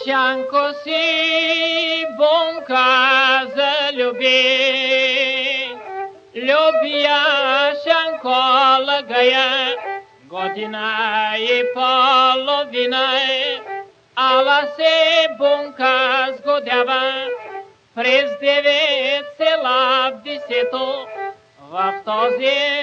Шанко си бунка залюби, любя Шанко лъгая, година и половина, ала се бунка сгодява през 9 села в 10, в този